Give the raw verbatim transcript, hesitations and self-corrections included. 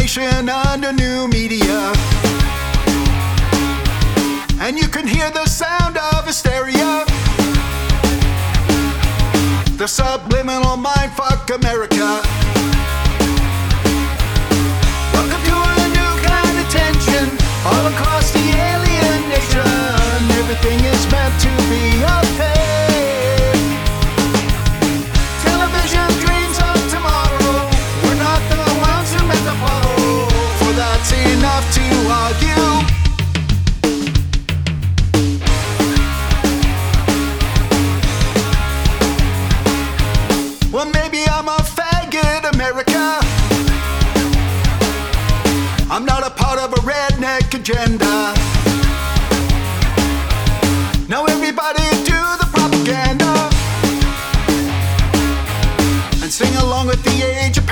nation under new media, and you can hear the sound of hysteria, the subliminal mindfuck America. Welcome to a new kind of tension all across the alien nation. Everything is meant to be a pain. Television dreams of tomorrow, we're not the ones who meant to follow, for that's enough to argue. Well, maybe I'm a faggot, America. I'm not a part of a redneck agenda. Now everybody do the propaganda and sing along with the age of